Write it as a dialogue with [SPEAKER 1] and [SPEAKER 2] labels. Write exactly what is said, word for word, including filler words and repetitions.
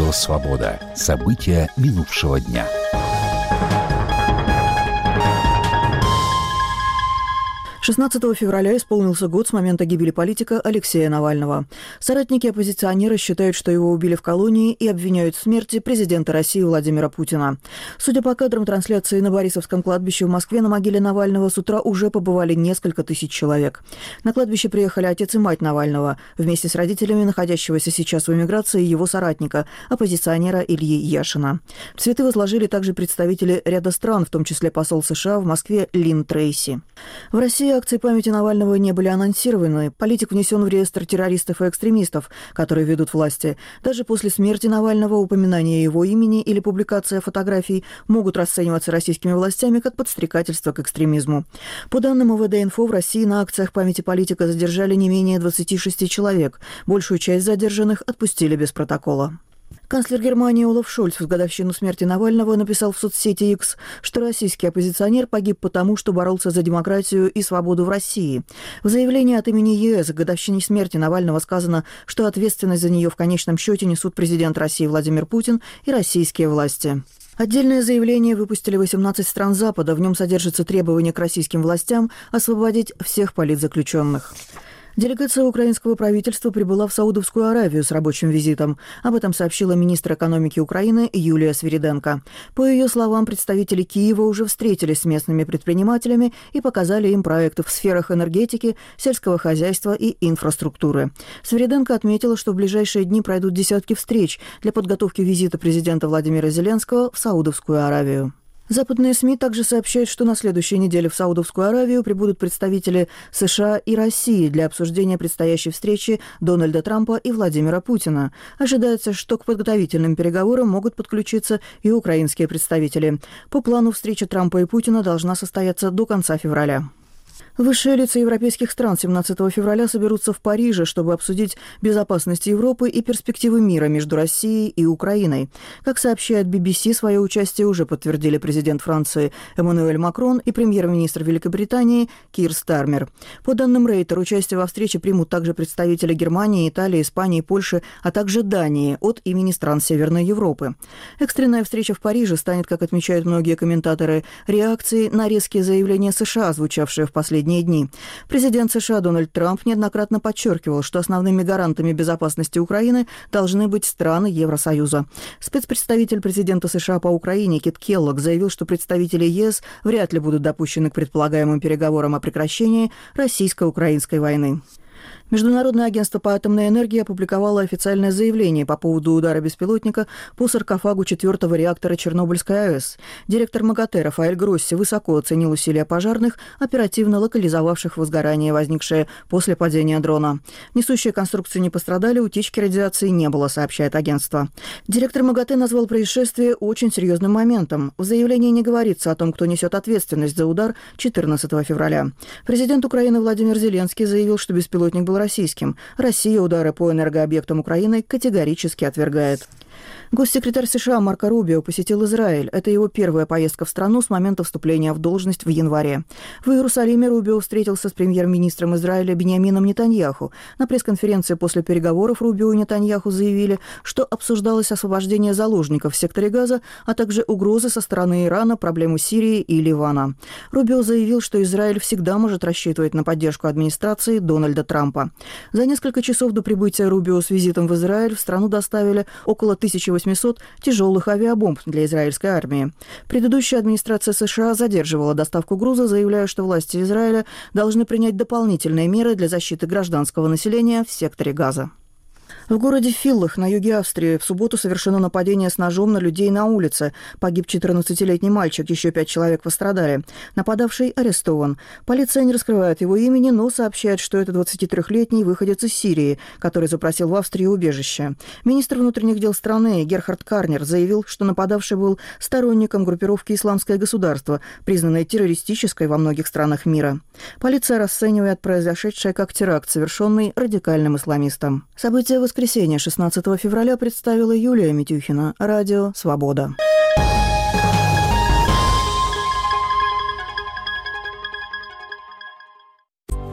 [SPEAKER 1] Радио «Свобода». События минувшего дня.
[SPEAKER 2] шестнадцатого февраля исполнился год с момента гибели политика Алексея Навального. Соратники оппозиционера считают, что его убили в колонии, и обвиняют в смерти президента России Владимира Путина. Судя по кадрам трансляции на Борисовском кладбище в Москве, на могиле Навального с утра уже побывали несколько тысяч человек. На кладбище приехали отец и мать Навального, вместе с родителями находящегося сейчас в эмиграции его соратника, оппозиционера Ильи Яшина. Цветы возложили также представители ряда стран, в том числе посол США в Москве Лин Трейси. В России акции памяти Навального не были анонсированы. Политик внесен в реестр террористов и экстремистов, которые ведут власти. Даже после смерти Навального упоминание его имени или публикация фотографий могут расцениваться российскими властями как подстрекательство к экстремизму. По данным ОВД-инфо, в России на акциях памяти политика задержали не менее двадцати шести человек. Большую часть задержанных отпустили без протокола. Канцлер Германии Олаф Шольц в годовщину смерти Навального написал в соцсети X, что российский оппозиционер погиб потому, что боролся за демократию и свободу в России. В заявлении от имени ЕС к годовщине смерти Навального сказано, что ответственность за нее в конечном счете несут президент России Владимир Путин и российские власти. Отдельное заявление выпустили восемнадцать стран Запада. В нем содержится требование к российским властям освободить всех политзаключенных. Делегация украинского правительства прибыла в Саудовскую Аравию с рабочим визитом. Об этом сообщила министр экономики Украины Юлия Свириденко. По ее словам, представители Киева уже встретились с местными предпринимателями и показали им проекты в сферах энергетики, сельского хозяйства и инфраструктуры. Свириденко отметила, что в ближайшие дни пройдут десятки встреч для подготовки визита президента Владимира Зеленского в Саудовскую Аравию. Западные СМИ также сообщают, что на следующей неделе в Саудовскую Аравию прибудут представители США и России для обсуждения предстоящей встречи Дональда Трампа и Владимира Путина. Ожидается, что к подготовительным переговорам могут подключиться и украинские представители. По плану встреча Трампа и Путина должна состояться до конца февраля. Высшие лица европейских стран семнадцатого февраля соберутся в Париже, чтобы обсудить безопасность Европы и перспективы мира между Россией и Украиной. Как сообщает би би си, свое участие уже подтвердили президент Франции Эммануэль Макрон и премьер-министр Великобритании Кир Стармер. По данным Рейтер, участие во встрече примут также представители Германии, Италии, Испании, Польши, а также Дании от имени стран Северной Европы. Экстренная встреча в Париже станет, как отмечают многие комментаторы, реакцией на резкие заявления США, звучавшие в последние дни. Президент США Дональд Трамп неоднократно подчеркивал, что основными гарантами безопасности Украины должны быть страны Евросоюза. Спецпредставитель президента США по Украине Кит Келлог заявил, что представители ЕС вряд ли будут допущены к предполагаемым переговорам о прекращении российско-украинской войны. Международное агентство по атомной энергии опубликовало официальное заявление по поводу удара беспилотника по саркофагу четвертого реактора Чернобыльской АЭС. Директор МАГАТЭ Рафаэль Гросси высоко оценил усилия пожарных, оперативно локализовавших возгорание, возникшее после падения дрона. Несущие конструкции не пострадали, утечки радиации не было, сообщает агентство. Директор МАГАТЭ назвал происшествие очень серьезным моментом. В заявлении не говорится о том, кто несет ответственность за удар четырнадцатого февраля. Президент Украины Владимир Зеленский заявил, что беспилотник был российским. Россия удары по энергообъектам Украины категорически отвергает. Госсекретарь США Марко Рубио посетил Израиль. Это его первая поездка в страну с момента вступления в должность в январе. В Иерусалиме Рубио встретился с премьер-министром Израиля Биньямином Нетаньяху. На пресс-конференции после переговоров Рубио и Нетаньяху заявили, что обсуждалось освобождение заложников в секторе Газа, а также угрозы со стороны Ирана, проблемы Сирии и Ливана. Рубио заявил, что Израиль всегда может рассчитывать на поддержку администрации Дональда Трампа. За несколько часов до прибытия Рубио с визитом в Израиль в страну доставили около тысячи восьмисот тяжелых авиабомб для израильской армии. Предыдущая администрация США задерживала доставку груза, заявляя, что власти Израиля должны принять дополнительные меры для защиты гражданского населения в секторе Газа. В городе Филлах на юге Австрии в субботу совершено нападение с ножом на людей на улице. Погиб четырнадцатилетний мальчик, еще пять человек пострадали. Нападавший арестован. Полиция не раскрывает его имени, но сообщает, что это двадцатитрёхлетний выходец из Сирии, который запросил в Австрии убежище. Министр внутренних дел страны Герхард Карнер заявил, что нападавший был сторонником группировки «Исламское государство», признанной террористической во многих странах мира. Полиция расценивает произошедшее как теракт, совершенный радикальным исламистом. События воскресенья шестнадцатого февраля представила Юлия Митюхина. Радио «Свобода».